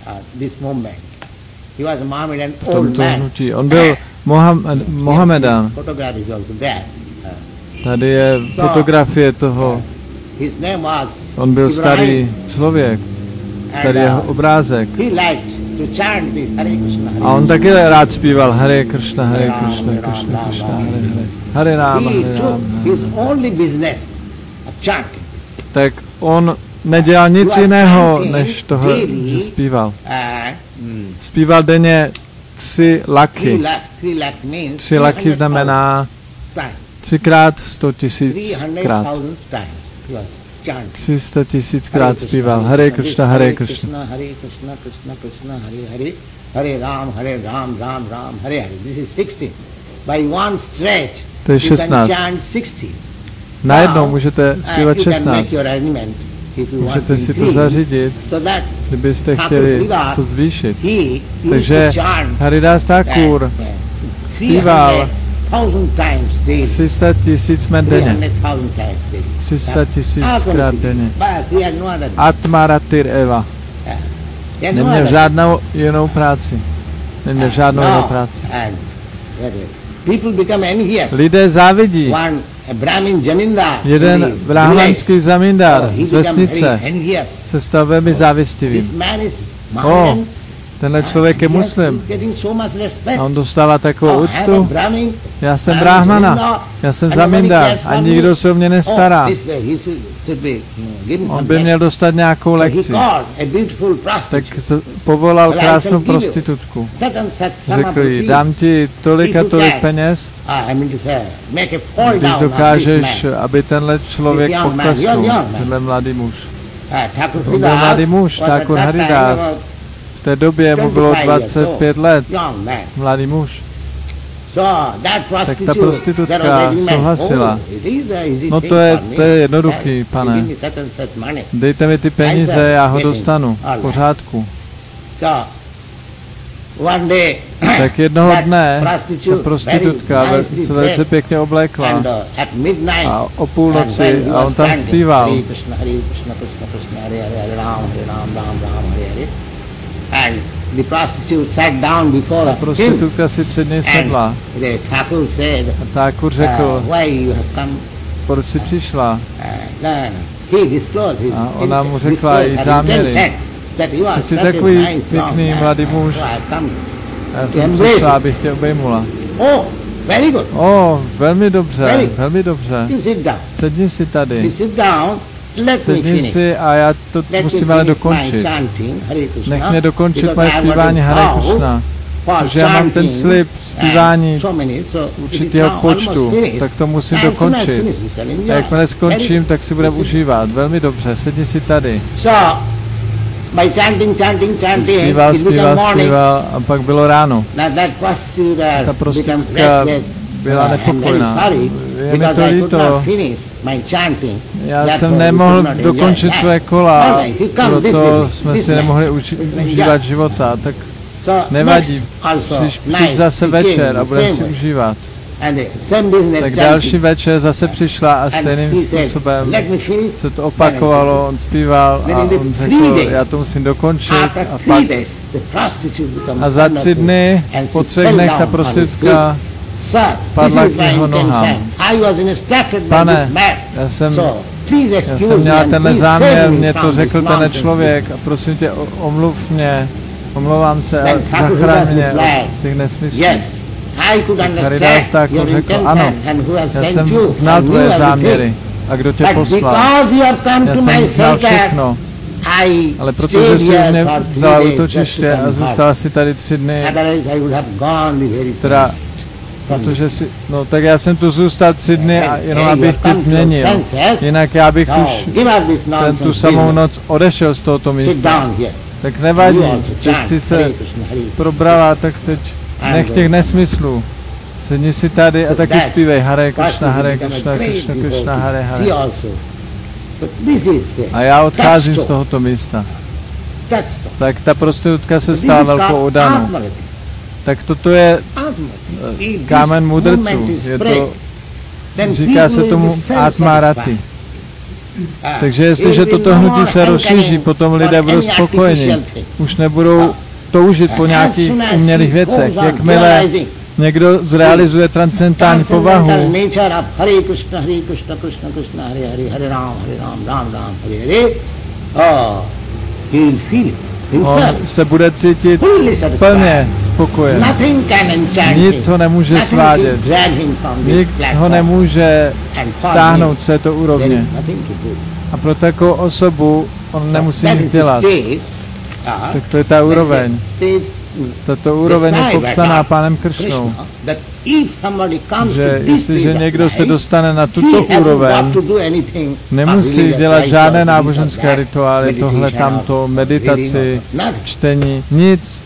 V tomto hnutí. On byl Mohamed, Mohamedan. Tady je fotografie toho. On byl starý člověk. Tady je obrázek. A on taky rád zpíval Hare Krishna, Hare Krishna, Krishna Krishna, Hare Hare. Hare Rama, Hare Rama. Tak on nedělal nic jiného, než tohle, že zpíval. Zpíval denně tři laky. Tři laky znamená třikrát sto tisíckrát. tři sta tisíckrát zpíval Hare Krishna, Hare Krishna. Hare Krishna, Krishna Krishna, Hare Hare. Hare Ram, Hare Ram, Ram Ram, Hare Hare. This is sixteen. By one stretch, to je šestnáct. Najednou můžete zpívat šestnáct. Můžete si to zařídit, kdybyste chtěli to zvýšit. Takže Haridas Thakur zpíval tři sta tisíckrát denně. tři sta tisíckrát denně. Atmaratir Eva. Neměl žádnou jinou práci. Neměl žádnou jinou práci. Lidé závidí. Jeden brahmanský zamindar z vesnice se stal velmi závistivým. Oh, tenhle člověk je muslim. A on dostává takovou úctu. Já jsem brahmana, já jsem zamindar a nikdo se o mě nestará. On by měl dostat nějakou lekci. Tak povolal krásnou prostitutku. Řekl jí, dám ti tolik a tolik peněz, když dokážeš, aby tenhle člověk poklesnul, tenhle mladý muž. On byl mladý muž, Thakur Haridas. V té době mu bylo dvacet pět let, mladý muž. Tak ta prostitutka souhlasila. No to je, to je jednoduchý, pane. Dejte mi ty peníze, já ho dostanu. V pořádku. Tak jednoho dne ta prostitutka se velice pěkně oblékla a o půlnoci a on tam zpíval. And the prostitute sat down before him. Prostitutka si před něj sedla. And Thakur said, a Thakur řekl, uh, why you have come? Proč jsi přišla? Uh, no, no. He disclosed his, a ona mu řekla její záměry. Ty jsi takový pěkný mladý muž. Já jsem přišla, abych tě obejmula. Oh, very good. Oh, velmi dobře, velmi dobře. Sedni si tady. sedni si a já to musím ale dokončit. Nech mě dokončit moje zpívání Hare Krishna. Protože já mám ten slib zpívání určitého počtu, tak to musím dokončit. A jakmile skončím, tak si budeme užívat. Velmi dobře, sedni si tady. Zpíval, zpíval, zpíval a pak bylo ráno. Ta prostitutka byla nepokojná. Je mi to líto. Já jsem nemohl dokončit své kola, proto jsme si nemohli uži- užívat života. Tak nevadí, přijď zase večer a budeme si užívat. Tak další večer zase přišla a stejným způsobem se to opakovalo, on zpíval a on řekl, já to musím dokončit a pak a za tři dny, po třech dnech ta prostitutka padla k jeho nohám. Pane, já jsem, já jsem měla tenhle záměr, mě to řekl ten člověk a prosím tě, omluv mě, omlouvám se a zachraň mě od těch nesmyslů. Haridas Thakur řekl, ano, já jsem znal tvoje záměry a kdo tě poslal. Já jsem znal všechno, ale protože jsi mě vzala útočiště a zůstala si tady tři dny, teda, protože si, no tak já jsem tu zůstal tři dny a jenom abych tě změnil, jinak já bych už ten, tu samou noc odešel z tohoto místa. Tak nevadí, teď si se probrala, tak teď nech těch nesmyslů. Sedni si tady a taky zpívej Hare Krishna, Hare Krishna, Krishna Krishna, Hare Hare. A já odcházím z tohoto místa. Tak ta prostitutka se stala velkou odanou. Tak toto je kámen mudrců. Je to, říká se tomu Atma Rati. Takže jestliže toto hnutí se rozšíří, potom lidé budou spokojeni. Už nebudou toužit po nějakých umělých věcech. Jakmile někdo zrealizuje transcendentální povahu, on se bude cítit plně spokojen. Nic ho nemůže svádět. Nic ho nemůže stáhnout z této úrovně. A pro takovou osobu on nemusí nic dělat. Tak to je ta úroveň. Tato úroveň je popsaná Pánem Kršnou. Že jestliže někdo se dostane na tuto úroveň, nemusí dělat žádné náboženské rituály, tohle, tamto, meditaci, čtení, nic.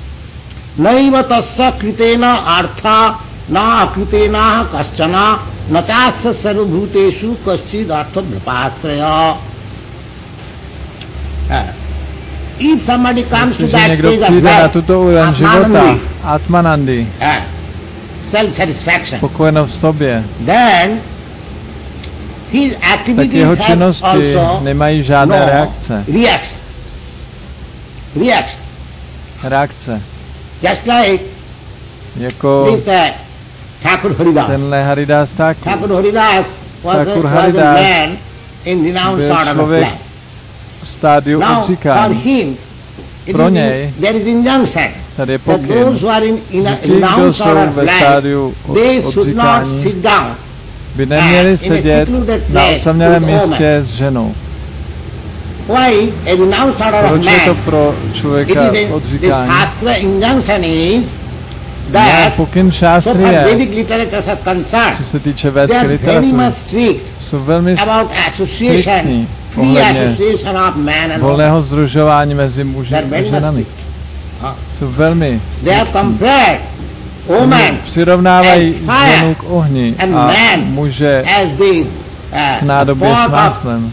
Jestliže někdo přijde na tuto úroveň života, Atmanandi, spokojenost v sobě, tak jeho činnosti nemají žádné reakce. Reakce. Jako tenhle Haridas Thakur. Thakur Haridas byl člověk v stádiu odříkání. Pro něj tady je pokyn, že ti, kdo jsou ve stádiu odříkání, by neměli sedět na osamělém místě s ženou. Proč je to pro člověka v odříkání? Ne, pokyn šástry je, co se týče védské literatury, jsou velmi striktní ohledně volného sdružování mezi muži a ženami. Jsou velmi striktní. Oni přirovnávají ženu k ohni a muže k nádobě s máslem.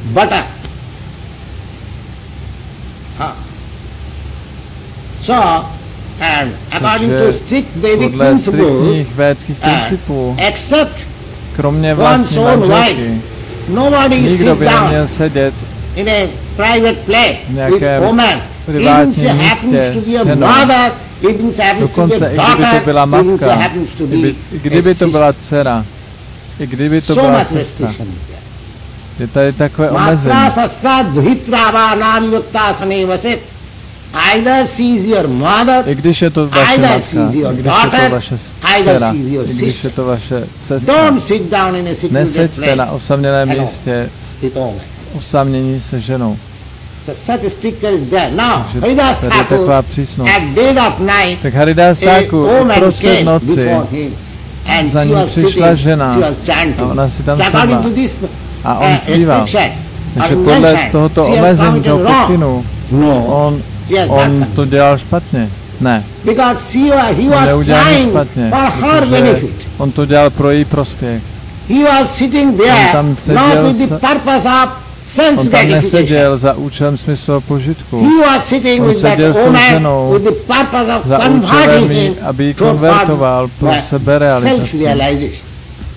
Takže podle striktních védských principů, kromě vlastní manželky, nikdo by neměl sedět v nějakém privátním místě s ženou. Dokonce i kdyby to byla matka, kdyby, i kdyby to byla dcera, i kdyby to byla sestra. Je tady takové omezení. Either she is your mother, i když je to vaše either matka, she is your i když je to daughter, vaše either dcera, she is your i když je sister. to vaše sestra. Don't sit down in a secluded Neseďte na place osamělém alone místě with woman. osamění se ženou. So such a stricture is there. Now, Takže Haridas tady je taková Thakur, přísnost. at dead of night, Tak Haridas a Thakur woman uprostřed came noci before him, and za she ním was přišla sitting, žena she was chanting. a ona si tam So according sedla to this a uh, on zpíval. restriction, Takže or podle injunction, tohoto she has omezení, committed toho wrong. pokynu, No, on, she has on not to done. dělal špatně. Ne, Because she was, he on was neudělal nic trying špatně, for her protože benefit. on to dělal pro její prospěch. He was sitting On there tam not seděl with the s- purpose of sense On tam gratification. neseděl za účelem smyslu a požitku. He was sitting On with that seděl s tou woman ženou with the purpose of za converting účelem, him jí, aby ji to konvertoval pro God, seberealizaci. self-realization.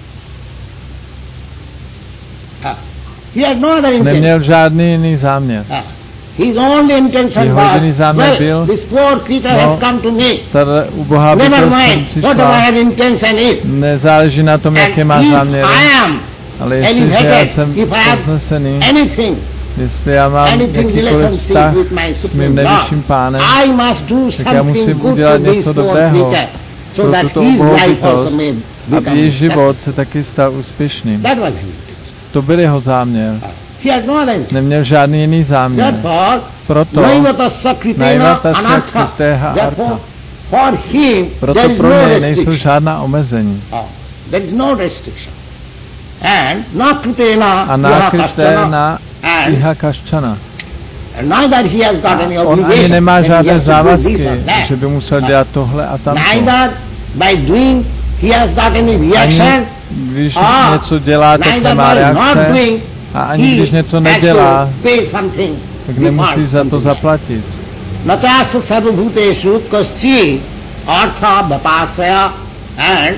Ah, he had no other intention. Neměl žádný jiný záměr. Ah, his only intention Jeho jediný was, záměr well, byl, this poor creature no, has come to me. Tato ubohá Never bytost sem mind whatever přišla. her intention is. Nezáleží na tom, jaké má And if záměry. I am Ale jestliže já elevated, jsem if I have povznesený, anything, jestli já mám anything jakýkoliv relationship vztah with my s Supreme mým Lord, nejvyšším pánem, I must do tak já musím something good udělat to this něco poor dobrého creature, so pro that tuto his ubohou life also bytost, may aby become její successful. život se taky stal úspěšným. That was his. To byl jeho záměr. He had no other intention. Neměl žádný jiný záměr. Therefore, Proto naivata sakritena naivata anartha. sakritena Therefore, artha. for him, Proto there is pro no něj nejsou restriction. žádná omezení. Oh, there is no restriction. And nakritena A yaha nákryté kastana, na and iha kaščana. neither he has got any On ani obligation nemá that he žádné has to do závazky, this or that. že by musel dělat tohle a tamto. Neither by doing he has got any reaction, Ani když or něco dělá, tak neither nemá by not reakce. doing, A ani he když něco has nedělá, to pay something. tak nemusí za to zaplatit. Natasa sarvabhuteshu kaschi artha vapasaya, and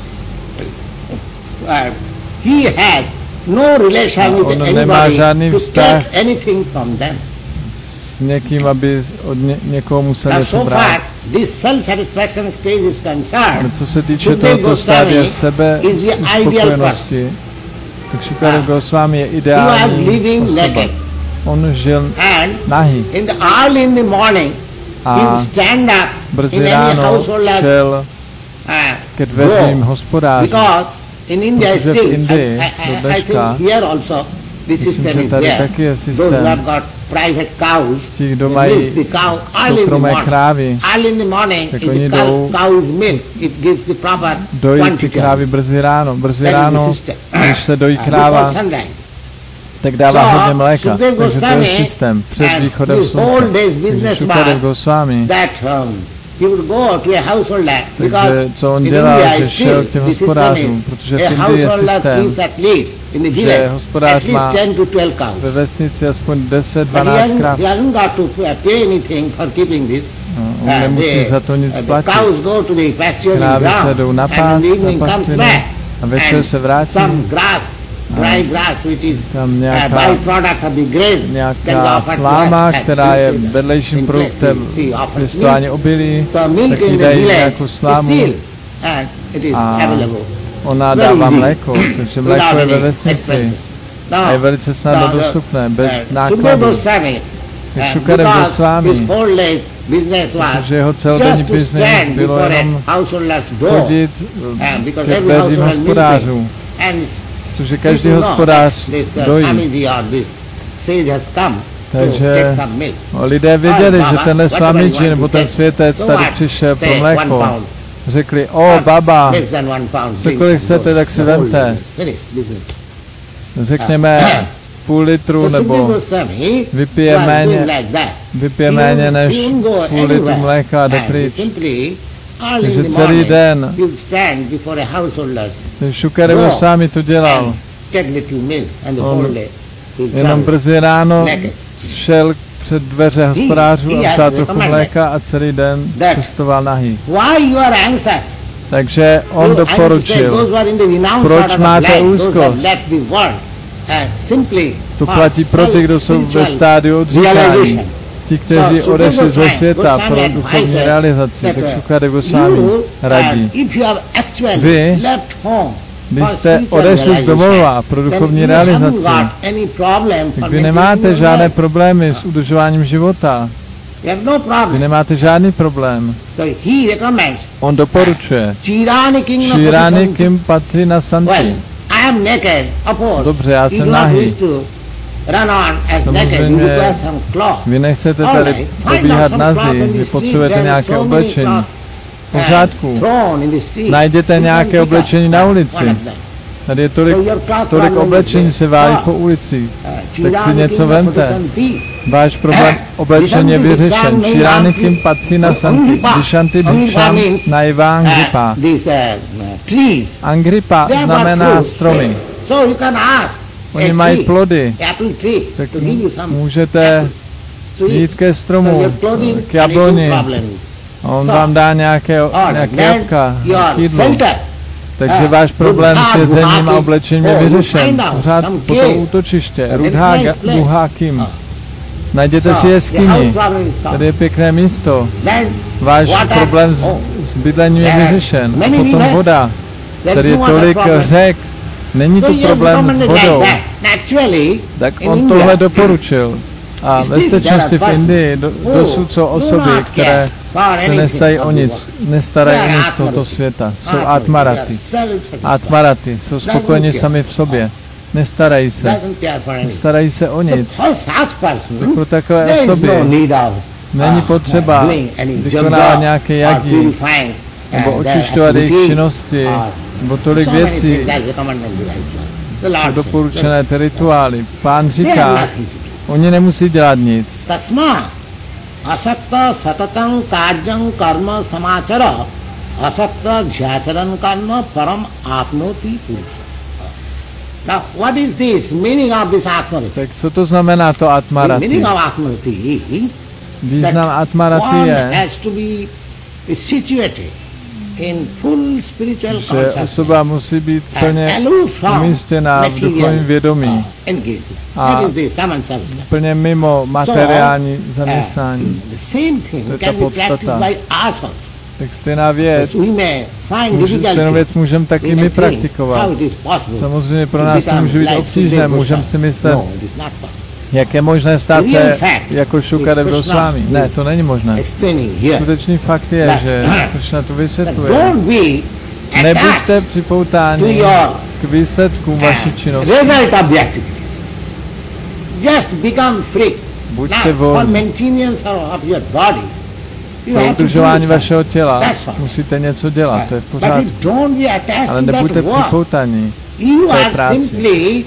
uh, he has no relation A with on nemá anybody žádný to vztah take anything from them. S někým, aby z- od ně, někoho musel Now, něco so brát. far, this self-satisfaction stage is Ale concerned. co se týče Sukhdev tohoto stádia Goswami sebe is the ideal spokojenosti, tak Šukadev Ah. Goswami je He was ideální living osoba. naked, On žil and nahý in the early in the morning, he a would stand up brzy in any ráno household like, šel uh, ke dveřím go. hospodářů. Because in India Protože v still, Indii I, I, do I, I dneška, think here also the myslím, system že is tady there. taky je Those who systém, have got private cows, ti, kdo they mají milk the cow early in the soukromé morning. krávy, Early in the morning, tak if oni the jdou cow, cow is milk, it gives the proper dojí ty quantity. krávy brzy ráno. Brzy That is the ráno, system. když se dojí Uh, kráva, before sunrise. tak dává So, hodně mléka. Sukhdev Takže to je Goswami systém před and východem his whole slunce. day's Takže business Šukadev was Goswami, that um, he would go to a householder takže because co on in dělá, India že is šel still k těm the system hospodářům, is protože v a Indii je householder systém, keeps at least in the že village hospodář at má least ten to twelve cows. ve vesnici aspoň deset But he dvanáct hasn't, kráv. he hasn't got to pay anything for keeping this. No, on Uh, nemusí the, za to nic uh, the platit. cows go to the pasturing Krávy se ground jdou na and in pás, the na evening comes pastvinu back a večer and se vrátí. some grass, dry grass which is Tam a nějaká, byproduct of the grapes can be nějaká offered to sláma, us as která je food vedlejším in place. produktem See, offered pěstování milk. obilí, So milk tak in jí the dají village nějakou is slámu still and it is a available. ona Very dává easy. mléko, takže mléko Without je ve any vesnici expenses. a je velice snadno now the, dostupné, bez uh, Sukhdev nákladů. Goswami, Tak uh, Šukadev because Goswami, his whole day's business was protože jeho celodenní just to biznis stand bylo before jenom a householder's door chodit and because ke every dveřím household has hospodářů, milk and protože každý people know hospodář that this uh, dojí. Swamiji or this sage has come to Takže take some milk. no, lidé věděli, Oh, že Baba, tenhle whatever you Swamiji want nebo to ten take. světec So tady what? přišel pro Say one mléko. pound. Řekli, o baba, Less than one pound. cokoliv drink chcete, and tak si the whole vemte. business. Finish business. Řekněme půl litru So Sukhdev nebo Goswami vypije was méně, doing like that. vypije He méně wouldn't- než he wouldn't go půl litru anywhere. mléka a jde And pryč. simply, early Takže in the celý morning, den he would stand before a householder ten Šukadev No. Goswami to dělal. and take little milk and the On whole day. he would Jenom travel. brzy ráno naked. šel před dveře hospodářů he a has vzal trochu recommended mléka a celý den that cestoval nahý. Why you are anxious? Takže on You- I need to say, doporučil, those who are in the renowned proč part of máte life, those who úzkost? have left the world, and simply to for platí pro ty, kdo jsou ve spiritual stádiu odříkání. realization. Ti, kteří So, odešli ze Sukhdev světa Goswami pro duchovní advises realizaci, that, tak uh, Šukadev Goswami you, radí. uh, if you have actually Vy, left home Když for jste spiritual odešli z realization, domova pro then duchovní you haven't realizaci, got any problem tak for vy maintaining nemáte your žádné life. problémy s udržováním života. You have no problem. Vy nemáte žádný problém. So he recommends. On doporučuje. Čirani king Čirani kim patří na santi. Well, I am naked, of course. Dobře, já jsem nahý. Samozřejmě, vy nechcete tady pobíhat nazí, vy potřebujete nějaké oblečení. V pořádku. Najděte nějaké oblečení na ulici. Tady je tolik, tolik oblečení se válí po ulici. Tak si něco vemte. Váš problém oblečení je vyřešen. Čirani kim patří na santi. Dishanti bhiksham naiva angripa. Angripa znamená stromy. Oni mají plody, tak můžete jít ke stromu, k jabloni, a on vám dá nějaké, nějaké jabka, jídlo. Takže váš problém s jezením a oblečením je vyřešen. Pořád po to útočiště, Rudha Guha Kim. Najděte si jeskyni, tady je pěkné místo. Váš problém s, s bydlením je vyřešen. A potom voda, tady je tolik řek. Není to problém s vodou. Tak on tohle doporučil. A ve skutečnosti v Indii do, dosud jsou osoby, které se nestají o nic, nestarají o nic tohoto světa. Jsou atmarati. Atmarati jsou spokojeni sami v sobě. Nestarají se. Nestarají se o nic. Tak pro takové osoby není potřeba vykonávat nějaké jagy nebo očišťovat jejich činnosti, nebo tolik věcí, doporučené ty rituály. Pán říká, oni nemusí dělat nic. Asakta satatang kajang karma samachara asakta jhacharan karma param apnoti purusha. Now what is this meaning of this atmarati? Tak co to znamená to atmarati? The meaning of atmarati is význam atmarati je, has to be situated in full spiritual že osoba musí být plně umístěná v duchovním vědomí a plně mimo materiální zaměstnání. To je ta podstata. Tak stejná věc, stejnou věc můžeme taky my praktikovat. Samozřejmě pro nás to může být obtížné, můžeme si myslet, jak je možné stát se jako Šukadev Gosvámi. Ne, to není možné. Skutečný fakt je, že Krishna to vysvětluje. Nebuďte připoutáni k výsledkům vaší činnosti. Buďte volní. Pro udržování vašeho těla musíte něco dělat, to je v pořádku. Ale nebuďte připoutáni k té práci.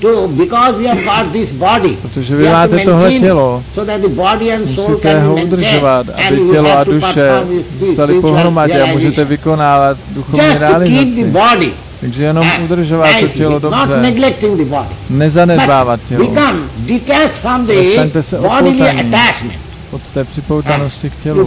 Protože vy máte tohle tělo, musíte ho udržovat, aby tělo a duše zůstaly pohromadě a můžete vykonávat duchovní realizaci. Takže jenom udržovat to tělo dobře, nezanedbávat tělo. Nestaňte se opoutaní od té připoutanosti k tělu.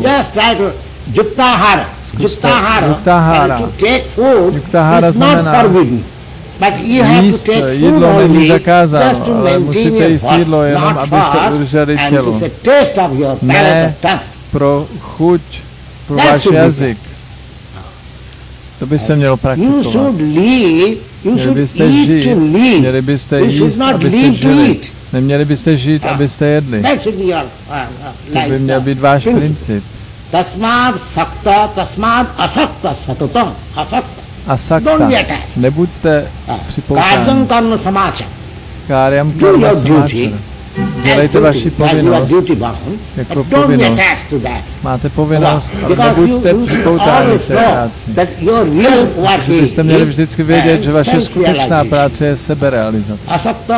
Zkuste yuktáhára. Yuktáhára znamená jíst jídlo není zakázáno, ale musíte jíst jídlo jenom, abyste udrželi tělo. Ne pro chuť, pro váš jazyk. To by se mělo praktikovat. Měli byste žít, měli byste jíst, abyste žili. Neměli byste žít, abyste jedli. To by měl být váš princip. Tasmad sakta, tasmad asakta, satutam, asakta. Asakta. Nebuďte připoutáni. Káryam karma samáčara. Dělejte vaši povinnost jako povinnost. Máte povinnost, ale nebuďte připoutáni v té práci. Protože byste měli vždycky vědět, že vaše skutečná práce je seberealizace.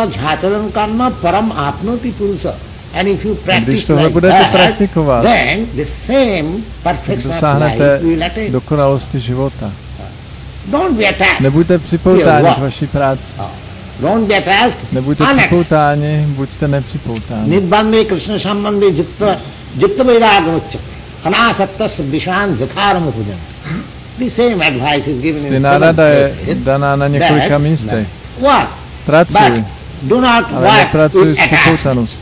Když tohle budete praktikovat, tak dosáhnete dokonalosti života. Nebuďte připoutáni k vaší práci. Nebuďte připoutáni, buďte nepřipoutáni. Nidbandhe Krishna sambandhe jukta jukta vairagavaccha anasaktas vishan zatharam pujan. The same advice is given in stejná rada je daná na několika místech. Pracuj, ale nepracuj s připoutanost.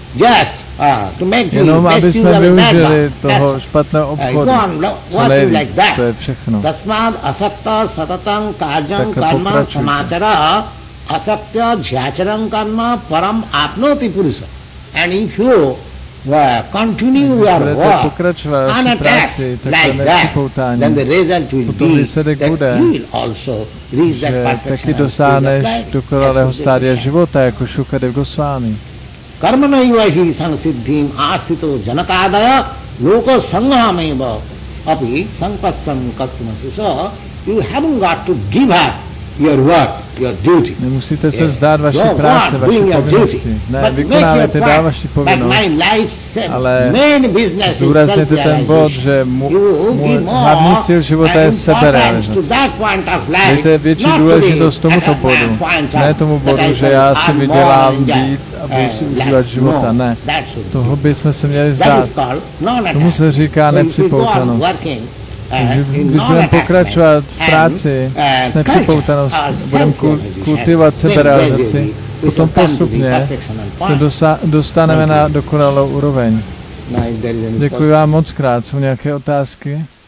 Jenom aby jsme využili toho špatného obchodu, co nejvíc, to je všechno. Takhle pokračujte. Asakta jhacharam karma param apnoti purusa. And if you well, continue your budete work pokračovat vaší unattached práci, like takhle that, nepřipoutání, then the result will potom be výsledek that bude, you will also reach that že perfection taky and stage of dosáhneš life. dokonalého stádia života, jako Šukadev Goswami. Karmanaiva hi sansiddhim asthito janakadaya loko sangameva api sampassam katmasi. So you haven't got to give up your work, your duty. Nemusíte se vzdát vaší práce, vaší povinnosti. Ne, vykonávajte dál vaši povinnost, ale zdůrazněte ten bod, že můj hlavní cíl života je seberealizace. Dejte větší důležitost tomuto bodu, ne tomu bodu, že já si vydělám víc a budu si užívat života. Ne, toho bychom se měli vzdát. Tomu se říká nepřipoutanost. Takže když budeme pokračovat v práci s nepřipoutaností, budeme kultivovat seberealizaci, potom postupně se dosa- dostaneme na dokonalou úroveň. Děkuji vám moc krát. Jsou nějaké otázky?